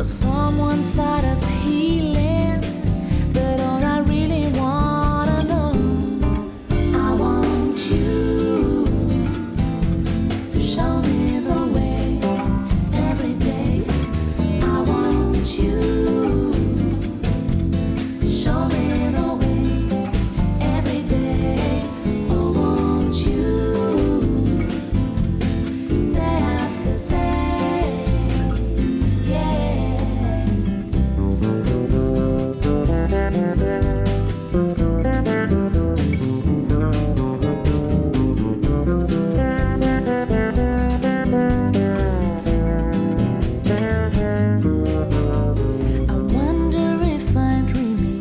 someone thought of healing, but all I really wanna know, I want you. Show me the way every day. I want you. Show me the way every day. I want you. Day after day, yeah. I wonder if I'm dreaming.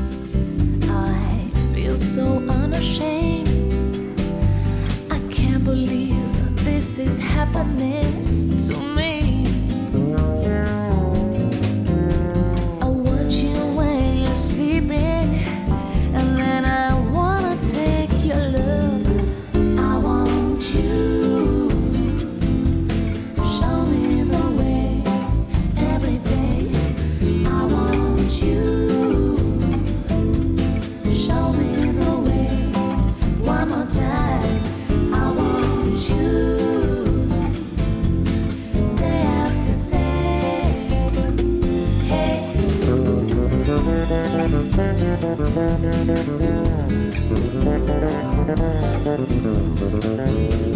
I feel so unashamed. I can't believe this is happening to me. I watch you when you're sleeping, and then I wanna take your love. I want you. Show me the way every day. I want you. Show me the way one more time. I want you. Day after day. Hey.